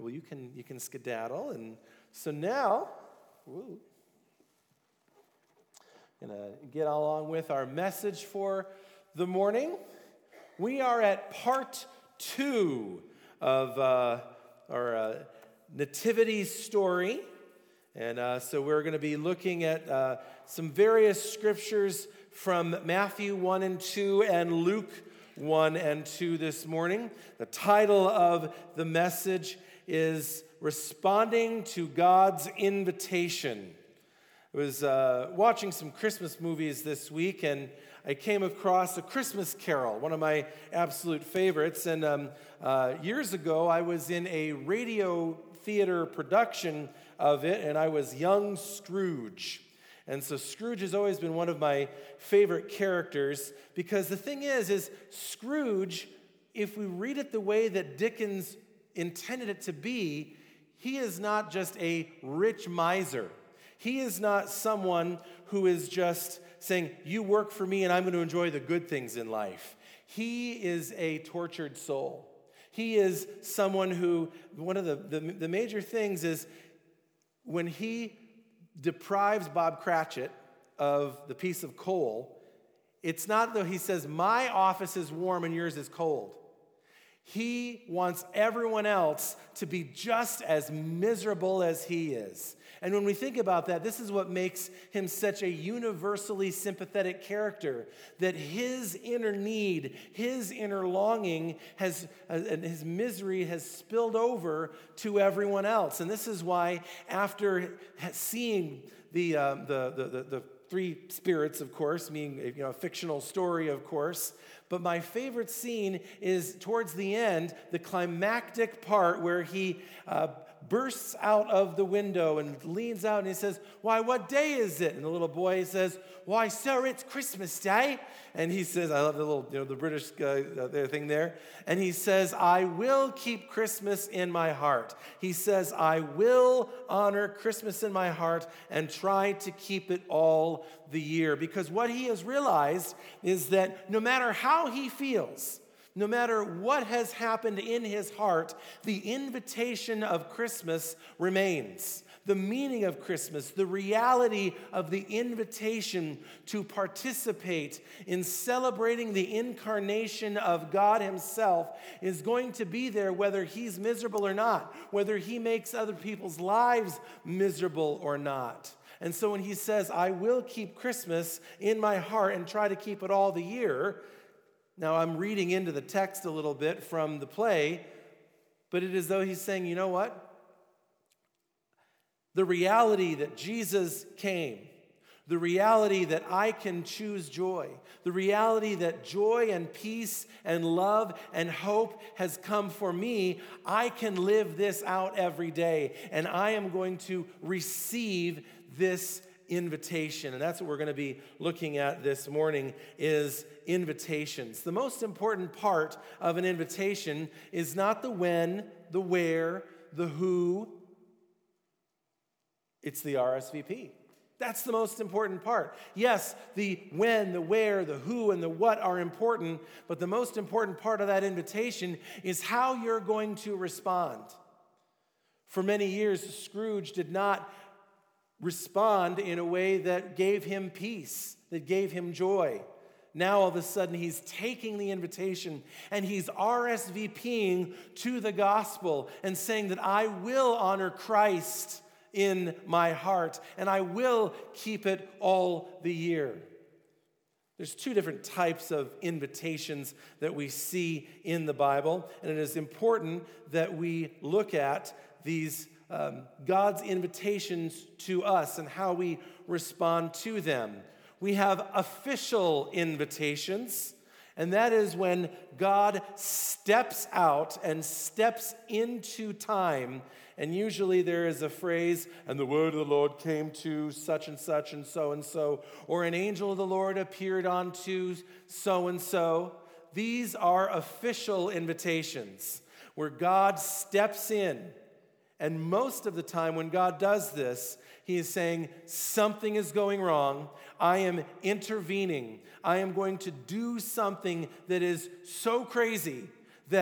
people, you can skedaddle. And so now, gonna get along with our message for the morning. We are at part 2 of our nativity story. And so we're going to be looking at some various scriptures from Matthew 1 and 2 and Luke 1 and 2 this morning. The title of the message is Responding to God's Invitation. I was watching some Christmas movies this week, and I came across A Christmas Carol, one of my absolute favorites. And years ago, I was in a radio theater production of it, and I was young Scrooge. And so Scrooge has always been one of my favorite characters, because the thing is Scrooge, if we read it the way that Dickens intended it to be, he is not just a rich miser. He is not someone who is just saying, you work for me and I'm going to enjoy the good things in life. He is a tortured soul. He is someone who, one of the major things is when he deprives Bob Cratchit of the piece of coal, it's not though he says, my office is warm and yours is cold. He wants everyone else to be just as miserable as he is. And when we think about that, this is what makes him such a universally sympathetic character, that his inner need, his inner longing, and his misery has spilled over to everyone else. And this is why, after seeing the three spirits, of course, being a fictional story, of course, but my favorite scene is towards the end, the climactic part where he bursts out of the window and leans out and he says, why, what day is it? And the little boy says, why, sir, it's Christmas Day. And he says, I love the little, the British thing there. And he says, I will keep Christmas in my heart. He says, I will honor Christmas in my heart and try to keep it all the year. Because what he has realized is that no matter how he feels, no matter what has happened in his heart, the invitation of Christmas remains. The meaning of Christmas, the reality of the invitation to participate in celebrating the incarnation of God himself is going to be there whether he's miserable or not, whether he makes other people's lives miserable or not. And so when he says, I will keep Christmas in my heart and try to keep it all the year, now I'm reading into the text a little bit from the play, but it is as though he's saying, you know what? The reality that Jesus came, the reality that I can choose joy, the reality that joy and peace and love and hope has come for me, I can live this out every day, and I am going to receive this invitation. And that's what we're going to be looking at this morning is invitations. The most important part of an invitation is not the when, the where, the who. It's the RSVP. That's the most important part. Yes, the when, the where, the who, and the what are important, but the most important part of that invitation is how you're going to respond. For many years, Scrooge did not respond in a way that gave him peace, that gave him joy. Now all of a sudden he's taking the invitation and he's RSVPing to the gospel and saying that I will honor Christ in my heart and I will keep it all the year. There's two different types of invitations that we see in the Bible, and it is important that we look at these God's invitations to us and how we respond to them. We have official invitations, and that is when God steps out and steps into time. And usually there is a phrase, and the word of the Lord came to such and such and so, or an angel of the Lord appeared unto so and so. These are official invitations where God steps in. And most of the time when God does this, he is saying, something is going wrong. I am intervening. I am going to do something that is so crazy that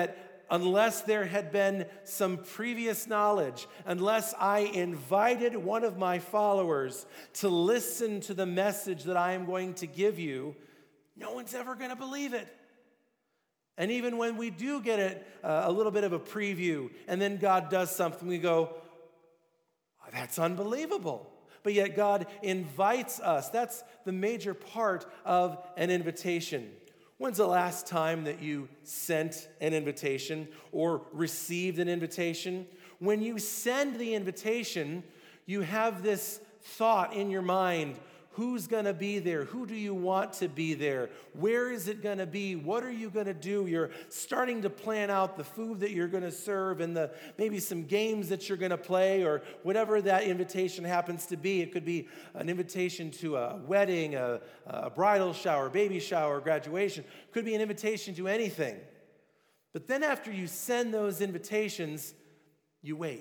unless there had been some previous knowledge, unless I invited one of my followers to listen to the message that I am going to give you, no one's ever going to believe it. And even when we do get it, a little bit of a preview, and then God does something, we go, oh, that's unbelievable. But yet God invites us. That's the major part of an invitation. When's the last time that you sent an invitation or received an invitation? When you send the invitation, you have this thought in your mind. Who's going to be there? Who do you want to be there? Where is it going to be? What are you going to do? You're starting to plan out the food that you're going to serve and maybe some games that you're going to play or whatever that invitation happens to be. It could be an invitation to a wedding, a bridal shower, baby shower, graduation. It could be an invitation to anything. But then after you send those invitations, you wait.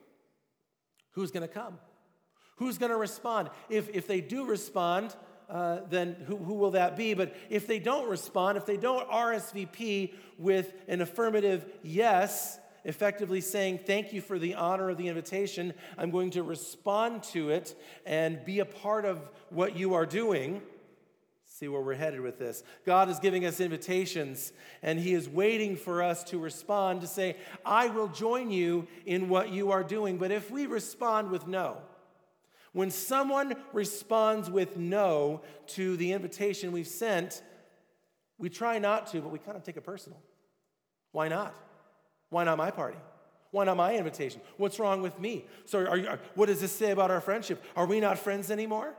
Who's going to come? Who's going to respond? If they do respond, then who will that be? But if they don't respond, if they don't RSVP with an affirmative yes, effectively saying, thank you for the honor of the invitation, I'm going to respond to it and be a part of what you are doing. See where we're headed with this. God is giving us invitations, and He is waiting for us to respond, to say, I will join you in what you are doing. But if we respond with no, when someone responds with no to the invitation we've sent, we try not to, but we kind of take it personal. Why not? Why not my party? Why not my invitation? What's wrong with me? So what does this say about our friendship? Are we not friends anymore?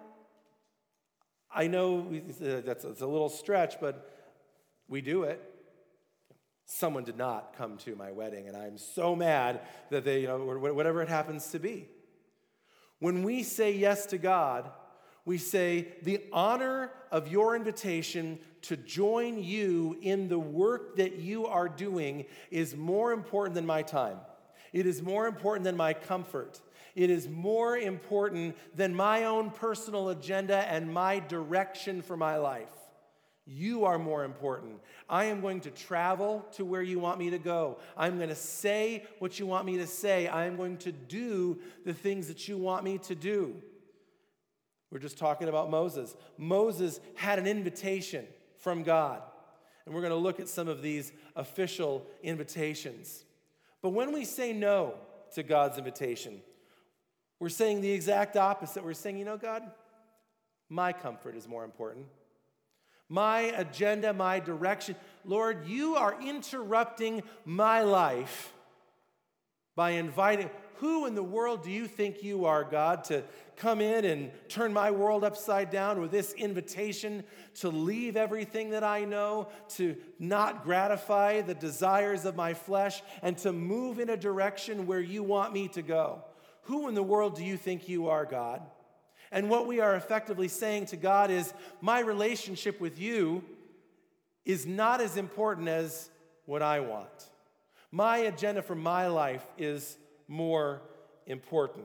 I know that's a little stretch, but we do it. Someone did not come to my wedding, and I'm so mad that they, whatever it happens to be. When we say yes to God, we say the honor of your invitation to join you in the work that you are doing is more important than my time. It is more important than my comfort. It is more important than my own personal agenda and my direction for my life. You are more important. I am going to travel to where you want me to go. I'm going to say what you want me to say. I am going to do the things that you want me to do. We're just talking about Moses. Moses had an invitation from God. And we're going to look at some of these official invitations. But when we say no to God's invitation, we're saying the exact opposite. We're saying, God, my comfort is more important. My agenda, my direction. Lord, you are interrupting my life by inviting. Who in the world do you think you are, God, to come in and turn my world upside down with this invitation to leave everything that I know, to not gratify the desires of my flesh, and to move in a direction where you want me to go? Who in the world do you think you are, God? And what we are effectively saying to God is, my relationship with you is not as important as what I want. My agenda for my life is more important.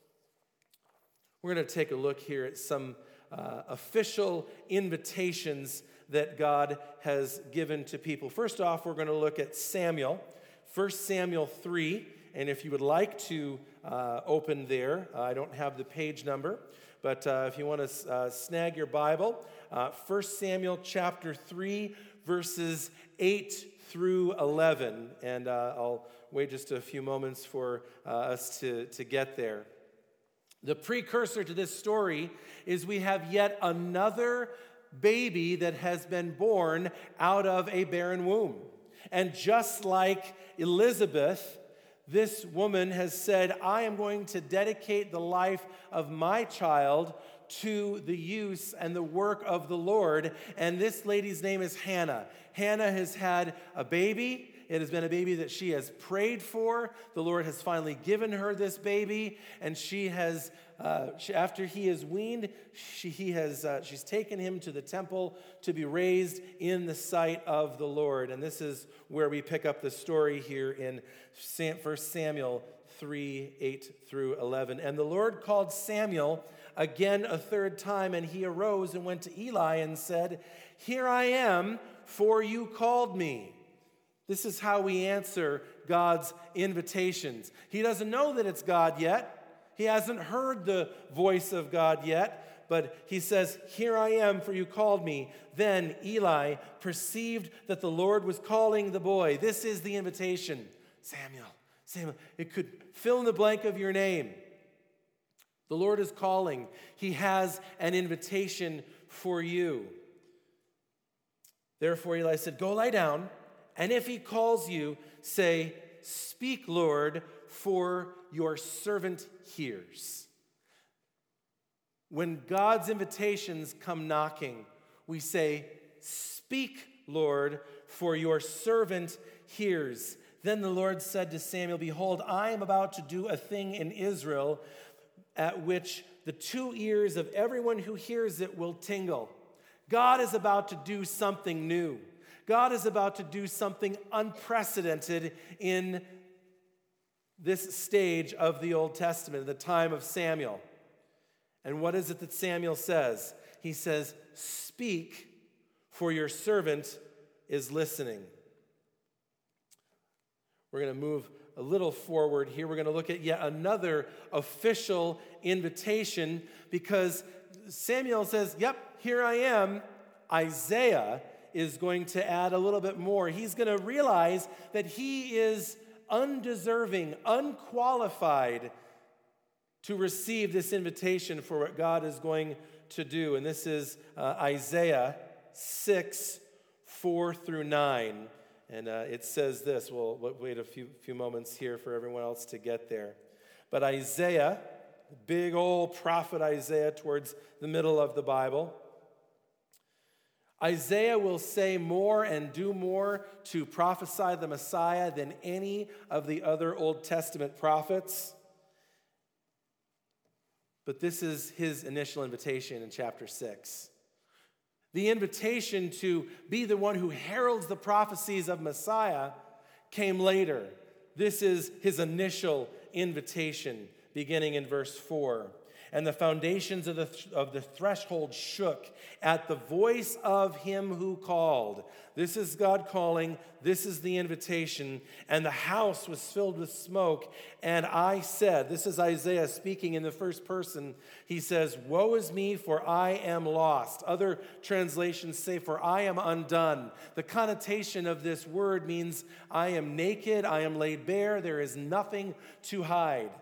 We're going to take a look here at some official invitations that God has given to people. First off, we're going to look at Samuel, 1 Samuel 3. And if you would like to open there, I don't have the page number, but if you want to snag your Bible, 1 Samuel chapter 3, verses 8 through 11. And I'll wait just a few moments for us to get there. The precursor to this story is we have yet another baby that has been born out of a barren womb. And just like Elizabeth, this woman has said, I am going to dedicate the life of my child to the use and the work of the Lord. And this lady's name is Hannah. Hannah has had a baby. It has been a baby that she has prayed for. The Lord has finally given her this baby, and she has, after he is weaned, she's taken him to the temple to be raised in the sight of the Lord. And this is where we pick up the story here in 1 Samuel 3, 8 through 11. And the Lord called Samuel again a third time, and he arose and went to Eli and said, Here I am, for you called me. This is how we answer God's invitations. He doesn't know that it's God yet. He hasn't heard the voice of God yet, but he says, "Here I am, for you called me." Then Eli perceived that the Lord was calling the boy. This is the invitation. Samuel. It could fill in the blank of your name. The Lord is calling. He has an invitation for you. Therefore Eli said, "Go lie down, and if he calls you, say, 'Speak, Lord, for your servant hears.'" When God's invitations come knocking, we say, "Speak, Lord, for your servant hears." Then the Lord said to Samuel, "Behold, I am about to do a thing in Israel at which the 2 ears of everyone who hears it will tingle." God is about to do something new. God is about to do something unprecedented in this stage of the Old Testament, the time of Samuel. And what is it that Samuel says? He says, "Speak, for your servant is listening." We're going to move a little forward here. We're going to look at yet another official invitation because Samuel says, "Yep, here I am." Isaiah is going to add a little bit more. He's going to realize that he is undeserving, unqualified to receive this invitation for what God is going to do. And this is Isaiah 6, 4 through 9. And it says this. We'll wait a few moments here for everyone else to get there. But Isaiah, the big old prophet Isaiah towards the middle of the Bible, Isaiah will say more and do more to prophesy the Messiah than any of the other Old Testament prophets. But this is his initial invitation in chapter 6. The invitation to be the one who heralds the prophecies of Messiah came later. This is his initial invitation, beginning in verse 4. "And the foundations of the threshold shook at the voice of him who called." This is God calling. This is the invitation. "And the house was filled with smoke. And I said," this is Isaiah speaking in the first person. He says, "Woe is me, for I am lost." Other translations say, "For I am undone." The connotation of this word means I am naked, I am laid bare, there is nothing to hide.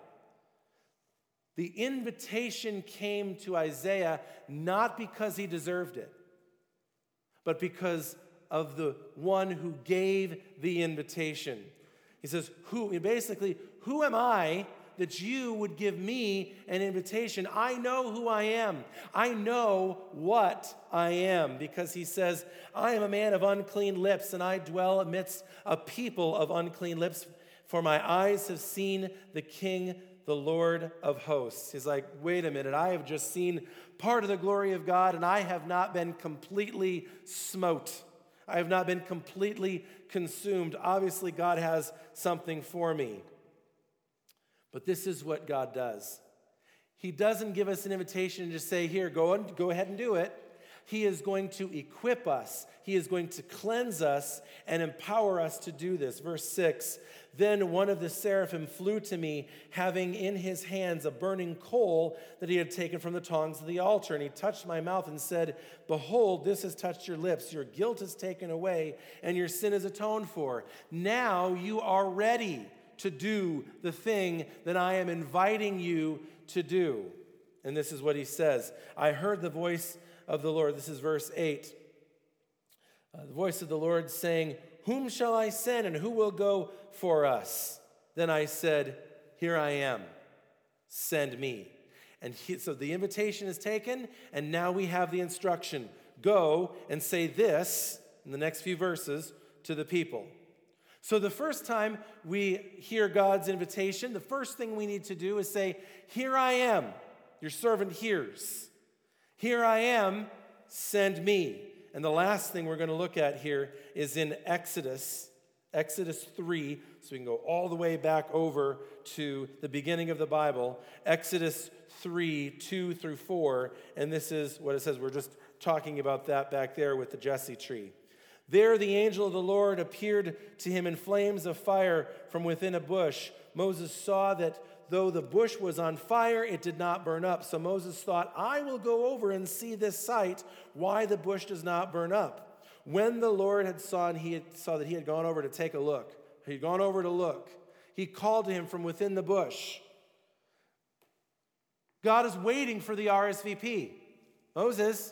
The invitation came to Isaiah not because he deserved it, but because of the one who gave the invitation. He says, who am I that you would give me an invitation? I know who I am. I know what I am, because he says, "I am a man of unclean lips, and I dwell amidst a people of unclean lips, for my eyes have seen the King, the Lord of hosts." He's like, wait a minute, I have just seen part of the glory of God, and I have not been completely smote. I have not been completely consumed. Obviously, God has something for me. But this is what God does. He doesn't give us an invitation and just say, "Here, go ahead and do it." He is going to equip us. He is going to cleanse us and empower us to do this. Verse 6, "Then one of the seraphim flew to me, having in his hands a burning coal that he had taken from the tongs of the altar. And he touched my mouth and said, 'Behold, this has touched your lips. Your guilt is taken away, and your sin is atoned for. Now you are ready to do the thing that I am inviting you to do.'" And this is what he says. "I heard the voice of the Lord." This is verse 8. The voice of the Lord saying, "Whom shall I send, and who will go for us?" Then I said, "Here I am, send me." And so the invitation is taken, and now we have the instruction. Go and say this, in the next few verses, to the people. So the first time we hear God's invitation, the first thing we need to do is say, "Here I am, your servant hears. Here I am, send me." And the last thing we're going to look at here is in Exodus 3. So we can go all the way back over to the beginning of the Bible. Exodus 3, 2 through 4. And this is what it says. We're just talking about that back there with the Jesse tree. There the angel of the Lord appeared to him in flames of fire from within a bush. Moses saw that though the bush was on fire, it did not burn up. So Moses thought, I will go over and see this sight, why the bush does not burn up. When the Lord saw that he had gone over to take a look, he had gone over to look, he called to him from within the bush. God is waiting for the RSVP. Moses,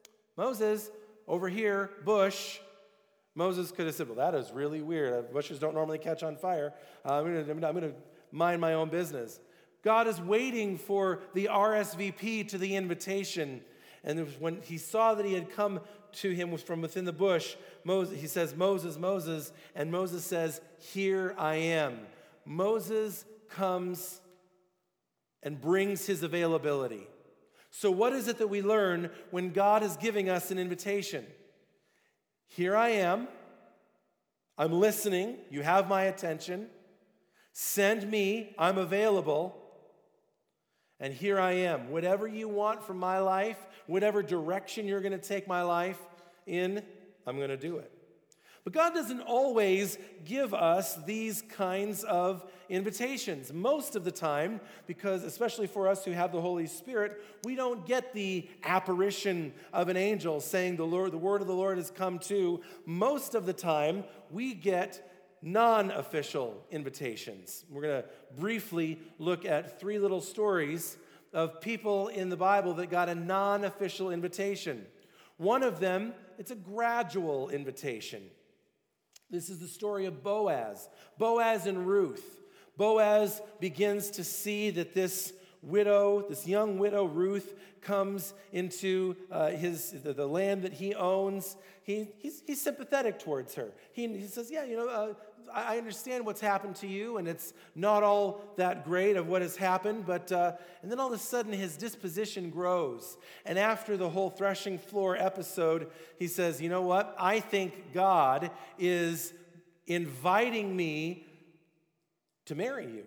over here, bush. Moses could have said, well, that is really weird. Bushes don't normally catch on fire. I'm going to mind my own business. God is waiting for the RSVP to the invitation. And when he saw that he had come to him from within the bush, he says, Moses, Moses. And Moses says, here I am. Moses comes and brings his availability. So what is it that we learn when God is giving us an invitation? Here I am. I'm listening. You have my attention. Send me. I'm available. And here I am. Whatever you want from my life, whatever direction you're going to take my life in, I'm going to do it. But God doesn't always give us these kinds of invitations. Most of the time, because especially for us who have the Holy Spirit, we don't get the apparition of an angel saying the word of the Lord has come to. Most of the time, we get non-official invitations. We're going to briefly look at 3 little stories of people in the Bible that got a non-official invitation. One of them, it's a gradual invitation. This is the story of Boaz. Boaz and Ruth. Boaz begins to see that this young widow, Ruth, comes into the land that he owns. He's sympathetic towards her. He says, yeah, I understand what's happened to you, and it's not all that great of what has happened, but and then all of a sudden his disposition grows. And after the whole threshing floor episode, he says, you know what? I think God is inviting me to marry you.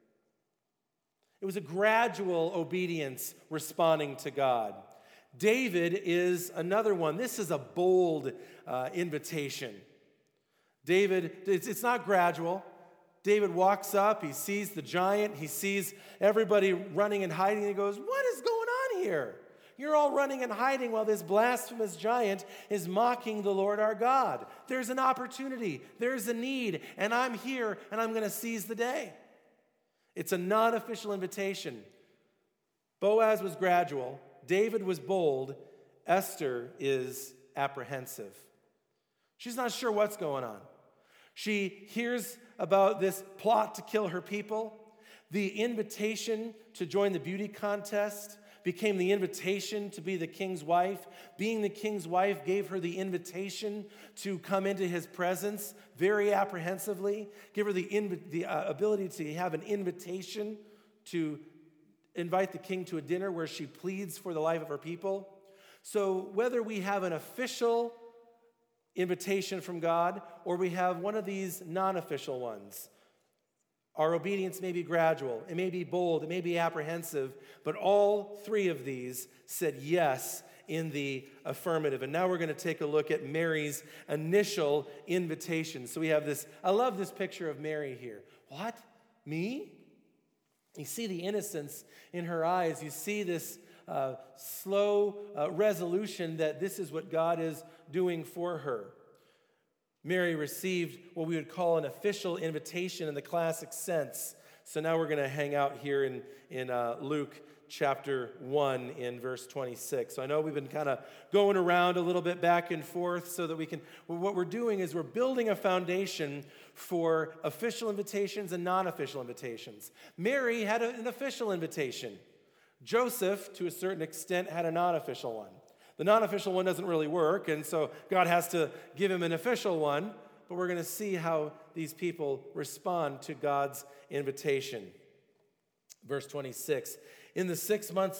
It was a gradual obedience responding to God. David is another one. This is a bold invitation. David, it's not gradual. David walks up, he sees the giant, he sees everybody running and hiding, and he goes, what is going on here? You're all running and hiding while this blasphemous giant is mocking the Lord our God. There's an opportunity, there's a need, and I'm here, and I'm going to seize the day. It's a non-official invitation. Boaz was gradual, David was bold, Esther is apprehensive. She's not sure what's going on. She hears about this plot to kill her people. The invitation to join the beauty contest became the invitation to be the king's wife. Being the king's wife gave her the invitation to come into his presence very apprehensively, give her the ability to have an invitation to invite the king to a dinner where she pleads for the life of her people. So whether we have an official invitation from God or we have one of these non-official ones, our obedience may be gradual, it may be bold, it may be apprehensive, but all 3 of these said yes in the affirmative. And now we're going to take a look at Mary's initial invitation. So we have this, I love this picture of Mary here. What? Me? You see the innocence in her eyes. You see this slow resolution that this is what God is doing for her. Mary received what we would call an official invitation in the classic sense. So now we're going to hang out here in Luke chapter 1 in verse 26. So I know we've been kind of going around a little bit back and forth so that we can, what we're doing is we're building a foundation for official invitations and non-official invitations. Mary had an official invitation. Joseph, to a certain extent, had a non-official one. The non-official one doesn't really work, and so God has to give him an official one, but we're going to see how these people respond to God's invitation. Verse 26, in the 6th month,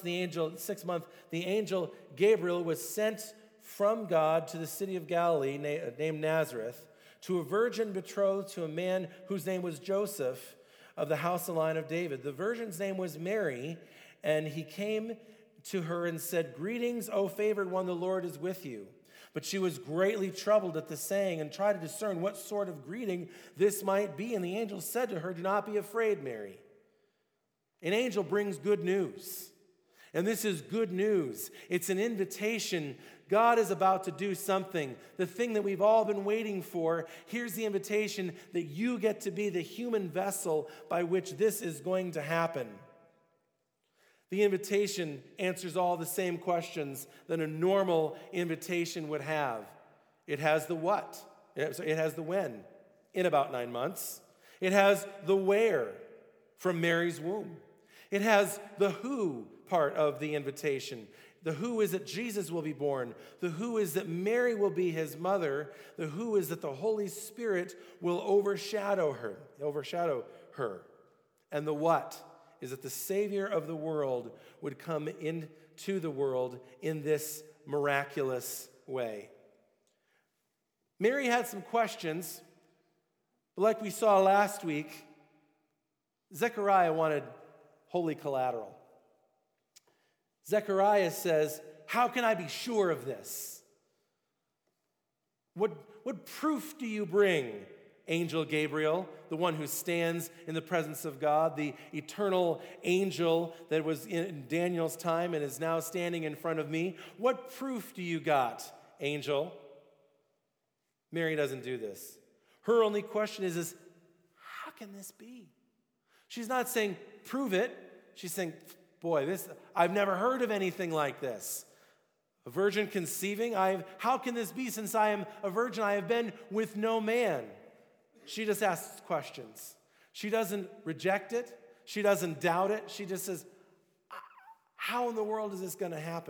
the angel Gabriel was sent from God to the city of Galilee named Nazareth to a virgin betrothed to a man whose name was Joseph of the house and line of David. The virgin's name was Mary, and he came to her and said, greetings, O favored one, the Lord is with you. But she was greatly troubled at the saying and tried to discern what sort of greeting this might be. And the angel said to her, "Do not be afraid, Mary." An angel brings good news. And this is good news. It's an invitation. God is about to do something, the thing that we've all been waiting for. Here's the invitation that you get to be the human vessel by which this is going to happen. The invitation answers all the same questions that a normal invitation would have. It has the what. It has the when, in about 9 months. It has the where, from Mary's womb. It has the who part of the invitation. The who is that Jesus will be born. The who is that Mary will be his mother. The who is that the Holy Spirit will overshadow her. And the what is that the Savior of the world would come into the world in this miraculous way. Mary had some questions, but like we saw last week, Zechariah wanted holy collateral. Zechariah says, "How can I be sure of this? What proof do you bring, Angel Gabriel, the one who stands in the presence of God, the eternal angel that was in Daniel's time and is now standing in front of me? What proof do you got, angel?" Mary doesn't do this. Her only question is how can this be? She's not saying, prove it. She's saying, boy, I've never heard of anything like this. A virgin conceiving? How can this be since I am a virgin? I have been with no man. She just asks questions. She doesn't reject it. She doesn't doubt it. She just says, how in the world is this going to happen?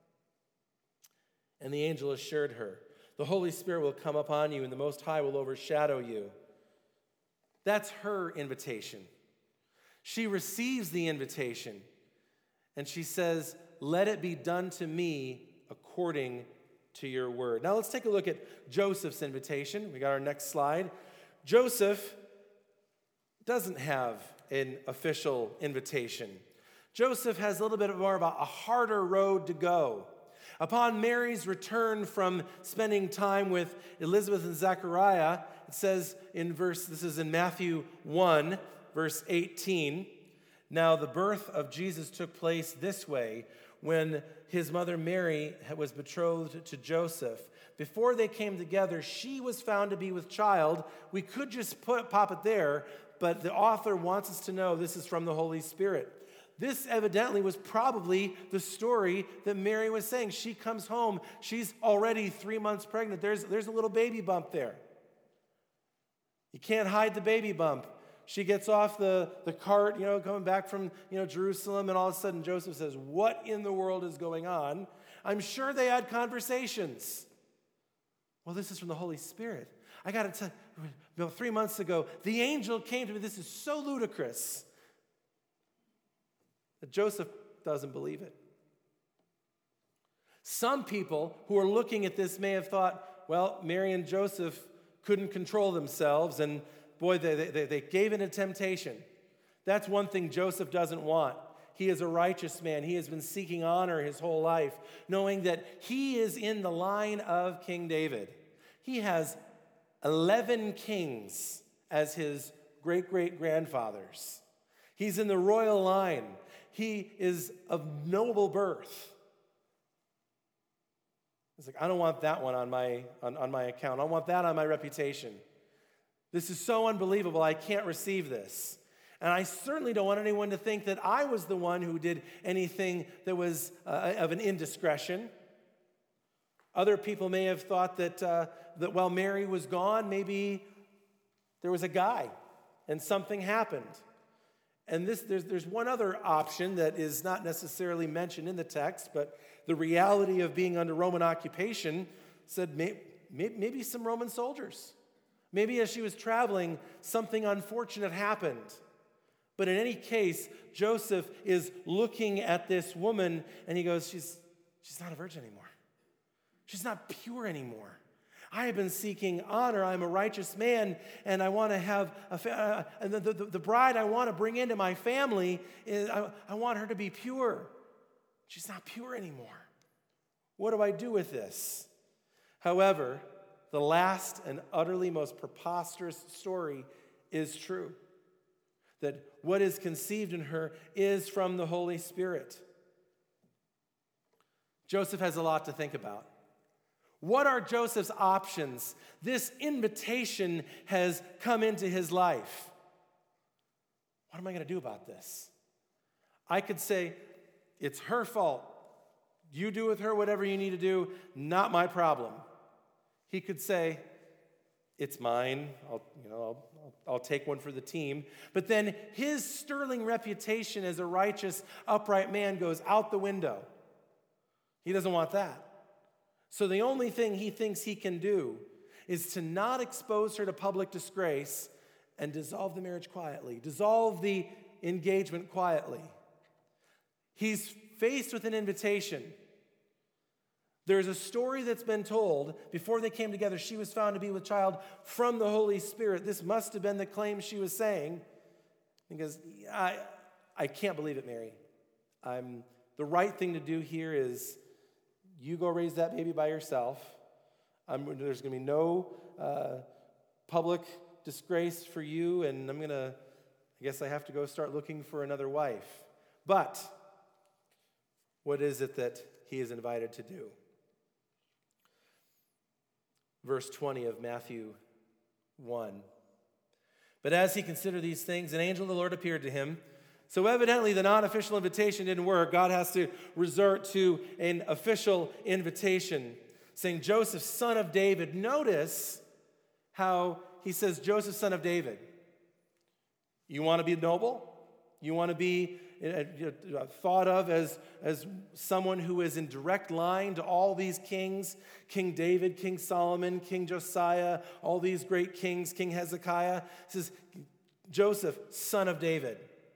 And the angel assured her, the Holy Spirit will come upon you and the Most High will overshadow you. That's her invitation. She receives the invitation and she says, let it be done to me according to your word. Now let's take a look at Joseph's invitation. We got our next slide. Joseph doesn't have an official invitation. Joseph has a little bit more of a harder road to go. Upon Mary's return from spending time with Elizabeth and Zechariah, it says this is in Matthew 1, verse 18. Now the birth of Jesus took place this way when his mother Mary was betrothed to Joseph. Before they came together, she was found to be with child. We could just pop it there, but the author wants us to know this is from the Holy Spirit. This evidently was probably the story that Mary was saying. She comes home. She's already 3 months pregnant. There's a little baby bump there. You can't hide the baby bump. She gets off the cart, coming back from, Jerusalem, and all of a sudden Joseph says, what in the world is going on? I'm sure they had conversations. Well, this is from the Holy Spirit. I got to tell you, about 3 months ago, the angel came to me. This is so ludicrous that Joseph doesn't believe it. Some people who are looking at this may have thought, well, Mary and Joseph couldn't control themselves, and boy, they gave in to temptation. That's one thing Joseph doesn't want. He is a righteous man. He has been seeking honor his whole life, knowing that he is in the line of King David. He has 11 kings as his great-great-grandfathers. He's in the royal line. He is of noble birth. It's like, I don't want that one on my account. I don't want that on my reputation. This is so unbelievable. I can't receive this. And I certainly don't want anyone to think that I was the one who did anything that was of an indiscretion. Other people may have thought that while Mary was gone, maybe there was a guy and something happened. And there's one other option that is not necessarily mentioned in the text, but the reality of being under Roman occupation said maybe some Roman soldiers. Maybe as she was traveling, something unfortunate happened. But in any case, Joseph is looking at this woman and he goes, she's not a virgin anymore. She's not pure anymore. I have been seeking honor. I'm a righteous man, and I want to have the bride I want to bring into my family, I want her to be pure. She's not pure anymore. What do I do with this? However, the last and utterly most preposterous story is true, that what is conceived in her is from the Holy Spirit. Joseph has a lot to think about. What are Joseph's options? This invitation has come into his life. What am I going to do about this? I could say, it's her fault. You do with her whatever you need to do, not my problem. He could say, it's mine. I'll take one for the team. But then his sterling reputation as a righteous, upright man goes out the window. He doesn't want that. So the only thing he thinks he can do is to not expose her to public disgrace and dissolve the marriage quietly, dissolve the engagement quietly. He's faced with an invitation. There's a story that's been told. Before they came together, she was found to be with child from the Holy Spirit. This must have been the claim she was saying. Because I can't believe it, Mary. The right thing to do here is you go raise that baby by yourself. There's going to be no public disgrace for you, and I guess I have to go start looking for another wife. But what is it that he is invited to do? Verse 20 of Matthew 1. But as he considered these things, an angel of the Lord appeared to him. So evidently the non-official invitation didn't work. God has to resort to an official invitation, saying, Joseph, son of David. Notice how he says, Joseph, son of David. You want to be noble? You want to be thought of as someone who is in direct line to all these kings, King David, King Solomon, King Josiah, all these great kings, King Hezekiah. It says, Joseph, son of David.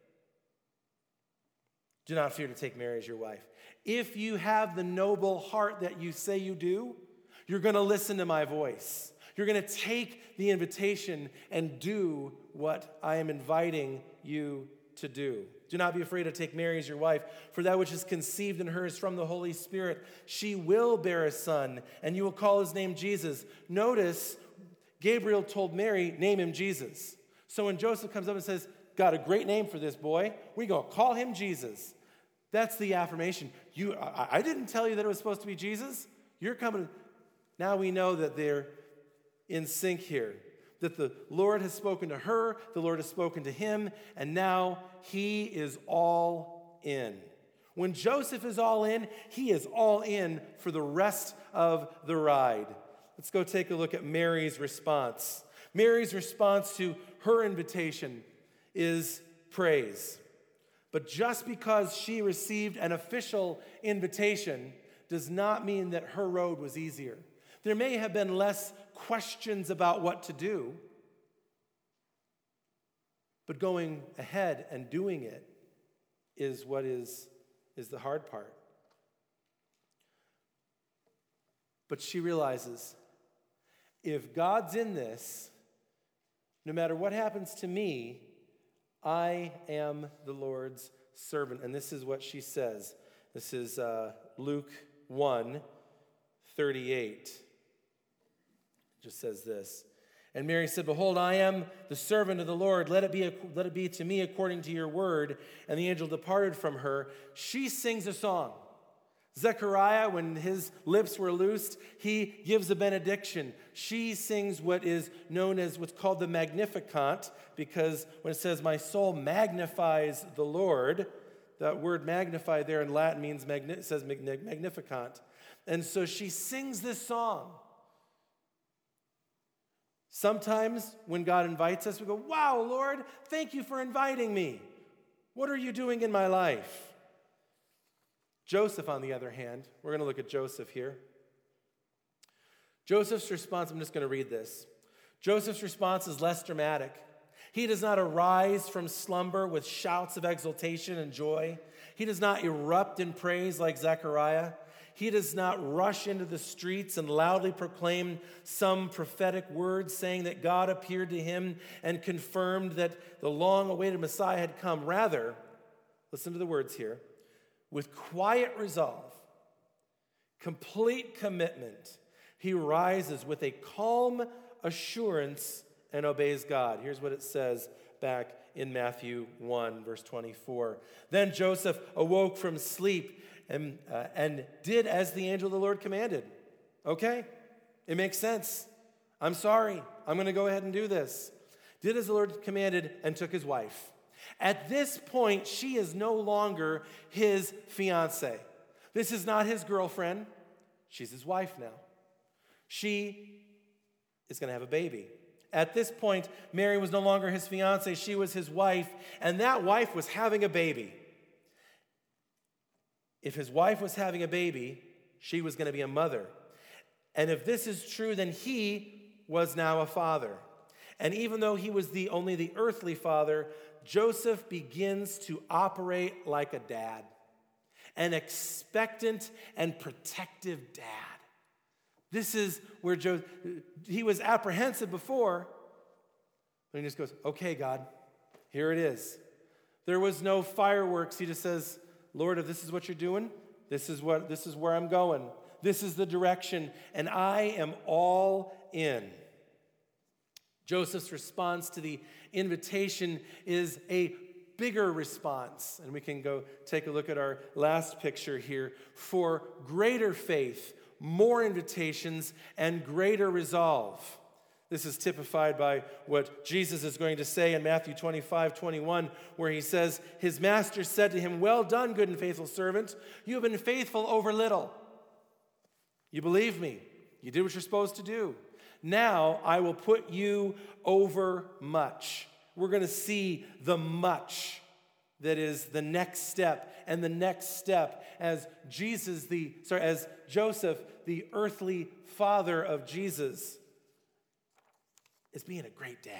Do not fear to take Mary as your wife. If you have the noble heart that you say you do, you're going to listen to my voice. You're going to take the invitation and do what I am inviting you to do. Do not be afraid to take Mary as your wife, for that which is conceived in her is from the Holy Spirit. She will bear a son, and you will call his name Jesus. Notice, Gabriel told Mary, name him Jesus. So when Joseph comes up and says, got a great name for this boy, we go, call him Jesus. That's the affirmation. I didn't tell you that it was supposed to be Jesus. You're coming. Now we know that they're in sync here. That the Lord has spoken to her, the Lord has spoken to him, and now he is all in. When Joseph is all in, he is all in for the rest of the ride. Let's go take a look at Mary's response. Mary's response to her invitation is praise. But just because she received an official invitation does not mean that her road was easier. There may have been less questions about what to do, but going ahead and doing it is what is the hard part. But she realizes, if God's in this, no matter what happens to me, I am the Lord's servant. And this is what she says. This is Luke 1:38. Just says this. And Mary said, behold, I am the servant of the Lord. Let it be to me according to your word. And the angel departed from her. She sings a song. Zechariah, when his lips were loosed, he gives a benediction. She sings what is known as what's called the Magnificat, because when it says, my soul magnifies the Lord, that word magnify there in Latin means, it says Magnificat. And so she sings this song. Sometimes when God invites us, we go, wow, Lord, thank you for inviting me. What are you doing in my life? Joseph, on the other hand, we're going to look at Joseph here. Joseph's response, I'm just going to read this. Joseph's response is less dramatic. He does not arise from slumber with shouts of exultation and joy. He does not erupt in praise like Zechariah. He does not rush into the streets and loudly proclaim some prophetic words saying that God appeared to him and confirmed that the long-awaited Messiah had come. Rather, listen to the words here, with quiet resolve, complete commitment, he rises with a calm assurance and obeys God. Here's what it says back in Matthew 1, verse 24. Then Joseph awoke from sleep and did as the angel of the Lord commanded. Okay, it makes sense. I'm sorry. I'm going to go ahead and do this. Did as the Lord commanded and took his wife. At this point, she is no longer his fiancée. This is not his girlfriend. She's his wife now. She is going to have a baby. At this point, Mary was no longer his fiancée. She was his wife, and that wife was having a baby. If his wife was having a baby, she was going to be a mother. And if this is true, then he was now a father. And even though he was only the earthly father, Joseph begins to operate like a dad, an expectant and protective dad. This is where he was apprehensive before, but he just goes, okay, God, here it is. There was no fireworks. He just says, Lord, if this is what you're doing, this is where I'm going. This is the direction, and I am all in. Joseph's response to the invitation is a bigger response. And we can go take a look at our last picture here. For greater faith, more invitations, and greater resolve. This is typified by what Jesus is going to say in Matthew 25:21, where he says, his master said to him, well done, good and faithful servant. You have been faithful over little. You believe me. You did what you're supposed to do. Now I will put you over much. We're going to see the much that is the next step, and the next step as Joseph, the earthly father of Jesus, is being a great dad.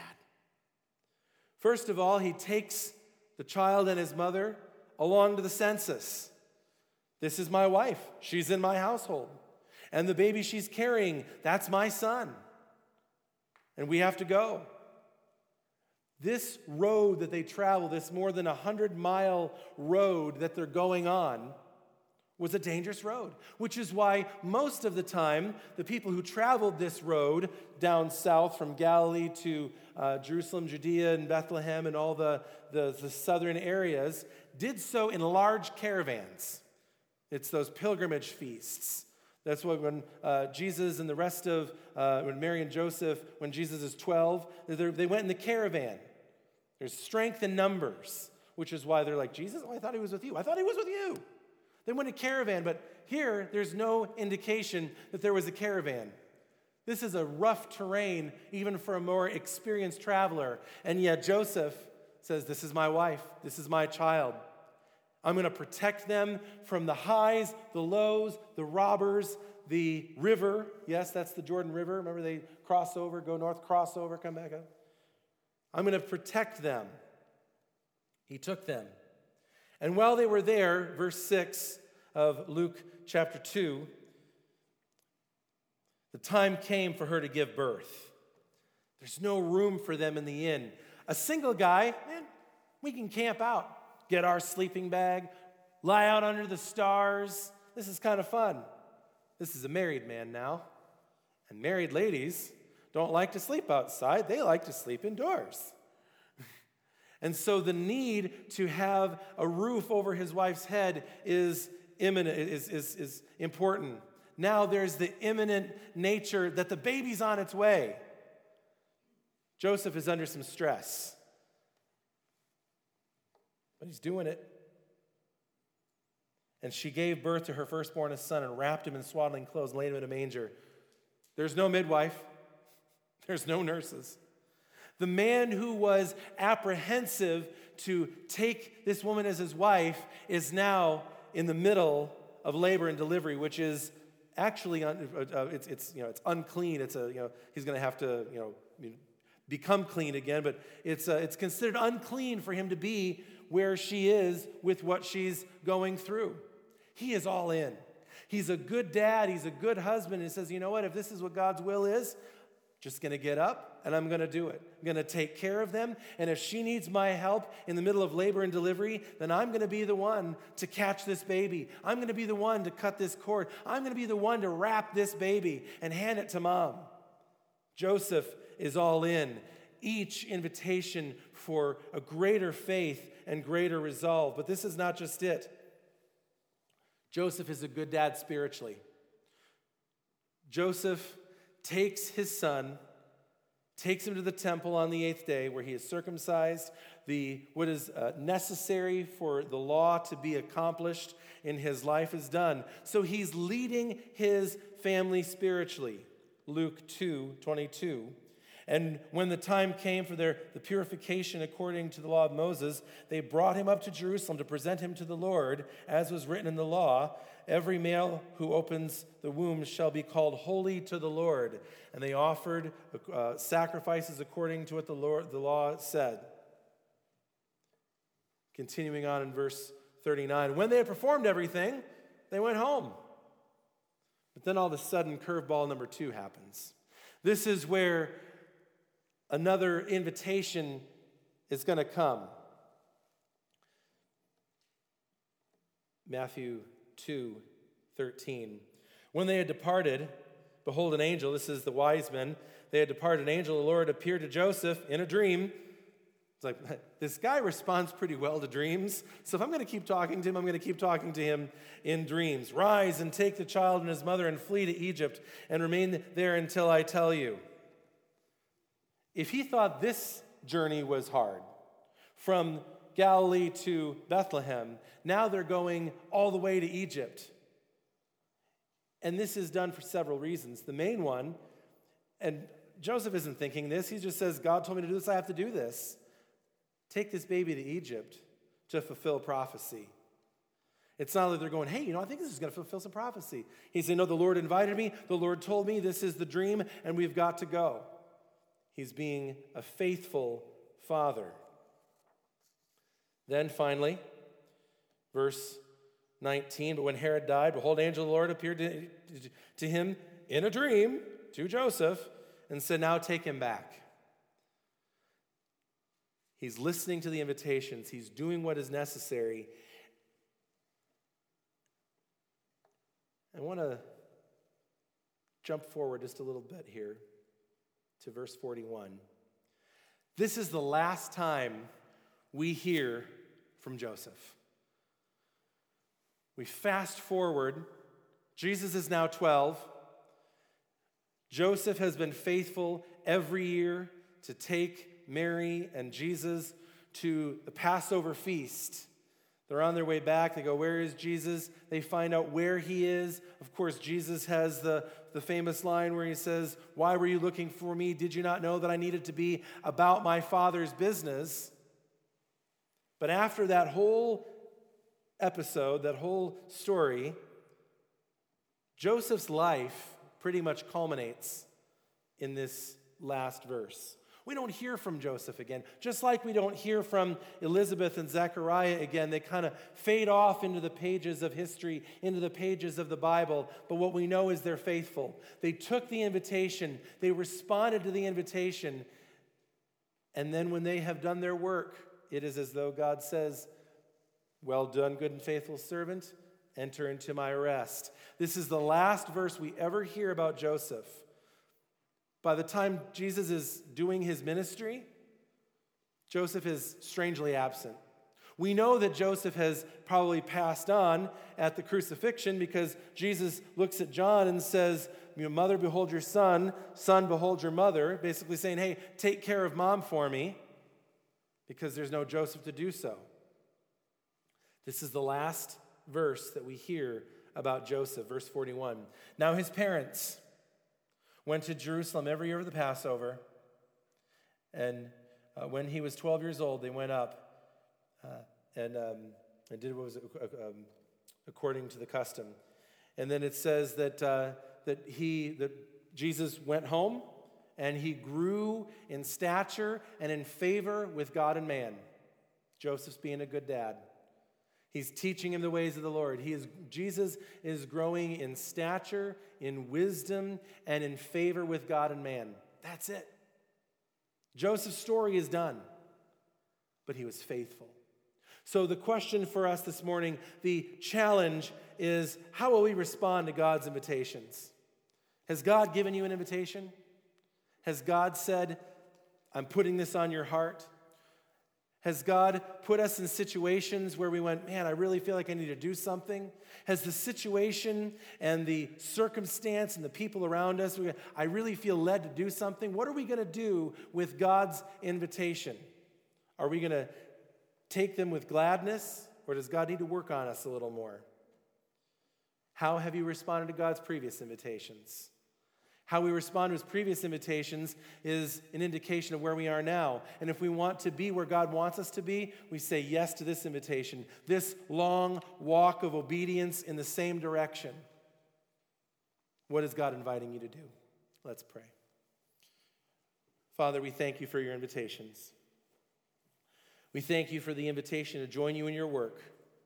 First of all, he takes the child and his mother along to the census. This is my wife. She's in my household. And the baby she's carrying, that's my son. And we have to go. This road that they travel, this more than 100-mile road that they're going on, was a dangerous road, which is why most of the time, the people who traveled this road down south from Galilee to Jerusalem, Judea, and Bethlehem, and all the southern areas, did so in large caravans. It's those pilgrimage feasts. That's what when Jesus and the rest of, when Mary and Joseph, when Jesus is 12, they went in the caravan. There's strength in numbers, which is why they're like, Jesus, oh, I thought he was with you. I thought he was with you. They went in a caravan, but here there's no indication that there was a caravan. This is a rough terrain, even for a more experienced traveler. And yet Joseph says, this is my wife. This is my child. I'm going to protect them from the highs, the lows, the robbers, the river. Yes, that's the Jordan River. Remember they cross over, go north, cross over, come back up. I'm going to protect them. He took them. And while they were there, verse 6 of Luke chapter 2, the time came for her to give birth. There's no room for them in the inn. A single guy, man, we can camp out. Get our sleeping bag, lie out under the stars. This is kind of fun. This is a married man now. And married ladies don't like to sleep outside. They like to sleep indoors. And so the need to have a roof over his wife's head is imminent, is important. Now there's the imminent nature that the baby's on its way. Joseph is under some stress. But he's doing it. And she gave birth to her firstborn, a son, and wrapped him in swaddling clothes and laid him in a manger. There's no midwife. There's no nurses. The man who was apprehensive to take this woman as his wife is now in the middle of labor and delivery, which is actually it's unclean. He's going to have to become clean again, but it's considered unclean for him to be where she is with what she's going through. He is all in. He's a good dad. He's a good husband. And he says, you know what? If this is what God's will is, Just going to get up and I'm going to do it. I'm going to take care of them. And if she needs my help in the middle of labor and delivery, then I'm going to be the one to catch this baby. I'm going to be the one to cut this cord. I'm going to be the one to wrap this baby and hand it to mom. Joseph is all in. Each invitation for a greater faith and greater resolve. But this is not just it. Joseph is a good dad spiritually. Joseph takes his son, takes him to the temple on the 8th day where he is circumcised. What is necessary for the law to be accomplished in his life is done. So he's leading his family spiritually. Luke 2:22. And when the time came for the purification according to the law of Moses, they brought him up to Jerusalem to present him to the Lord, as was written in the law. Every male who opens the womb shall be called holy to the Lord. And they offered sacrifices according to what the law said. Continuing on in verse 39. When they had performed everything, they went home. But then all of a sudden, curveball number 2 happens. This is where another invitation is going to come. Matthew 2:13. When they had departed, behold, an angel, this is the wise men, they had departed, an angel of the Lord appeared to Joseph in a dream. It's like, this guy responds pretty well to dreams, so if I'm going to keep talking to him, I'm going to keep talking to him in dreams. Rise and take the child and his mother and flee to Egypt and remain there until I tell you. If he thought this journey was hard, from Galilee to Bethlehem, now they're going all the way to Egypt. And this is done for several reasons. The main one, and Joseph isn't thinking this, he just says, God told me to do this, I have to do this. Take this baby to Egypt to fulfill prophecy. It's not that they're going, hey, I think this is going to fulfill some prophecy. He's saying, no, the Lord invited me, the Lord told me, this is the dream, and we've got to go. He's being a faithful father. Then finally, verse 19, but when Herod died, behold, an angel of the Lord appeared to him in a dream, to Joseph, and said, now take him back. He's listening to the invitations. He's doing what is necessary. I want to jump forward just a little bit here to verse 41. This is the last time we hear from Joseph. We fast forward. Jesus is now 12. Joseph has been faithful every year to take Mary and Jesus to the Passover feast. They're on their way back. They go, where is Jesus? They find out where he is. Of course, Jesus has the famous line where he says, why were you looking for me? Did you not know that I needed to be about my Father's business? But after that whole episode, that whole story, Joseph's life pretty much culminates in this last verse. We don't hear from Joseph again. Just like we don't hear from Elizabeth and Zechariah again. They kind of fade off into the pages of history, into the pages of the Bible. But what we know is they're faithful. They took the invitation. They responded to the invitation. And then when they have done their work, it is as though God says, well done, good and faithful servant. Enter into my rest. This is the last verse we ever hear about Joseph. By the time Jesus is doing his ministry, Joseph is strangely absent. We know that Joseph has probably passed on at the crucifixion because Jesus looks at John and says, mother, behold your son, son, behold your mother, basically saying, hey, take care of mom for me because there's no Joseph to do so. This is the last verse that we hear about Joseph, verse 41. Now his parents went to Jerusalem every year of the Passover, and when he was 12 years old, they went up and did what was according to the custom. And then it says that Jesus went home, and he grew in stature and in favor with God and man. Joseph's being a good dad. He's teaching him the ways of the Lord. Jesus is growing in stature, in wisdom, and in favor with God and man. That's it. Joseph's story is done, but he was faithful. So the question for us this morning, the challenge is, how will we respond to God's invitations? Has God given you an invitation? Has God said, I'm putting this on your heart? Has God put us in situations where we went, man, I really feel like I need to do something? Has the situation and the circumstance and the people around us, I really feel led to do something? What are we going to do with God's invitation? Are we going to take them with gladness, or does God need to work on us a little more? How have you responded to God's previous invitations? How we respond to his previous invitations is an indication of where we are now. And if we want to be where God wants us to be, we say yes to this invitation, this long walk of obedience in the same direction. What is God inviting you to do? Let's pray. Father, we thank you for your invitations. We thank you for the invitation to join you in your work.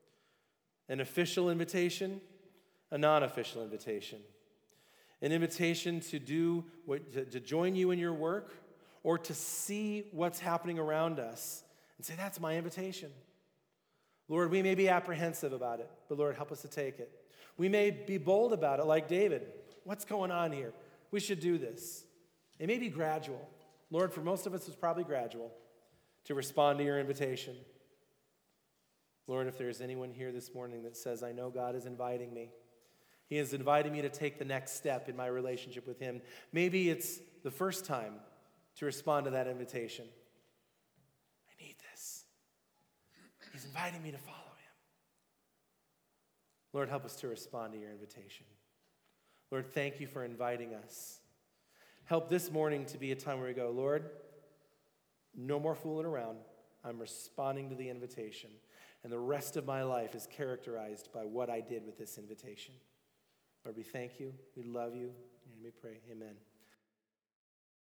An official invitation, a non-official invitation. An invitation to to join you in your work, or to see what's happening around us and say, that's my invitation. Lord, we may be apprehensive about it, but Lord, help us to take it. We may be bold about it like David. What's going on here? We should do this. It may be gradual. Lord, for most of us, it's probably gradual to respond to your invitation. Lord, if there's anyone here this morning that says, I know God is inviting me. He is inviting me to take the next step in my relationship with him. Maybe it's the first time to respond to that invitation. I need this. He's inviting me to follow him. Lord, help us to respond to your invitation. Lord, thank you for inviting us. Help this morning to be a time where we go, Lord, no more fooling around. I'm responding to the invitation. And the rest of my life is characterized by what I did with this invitation. Lord, we thank you. We love you. And we pray. Amen.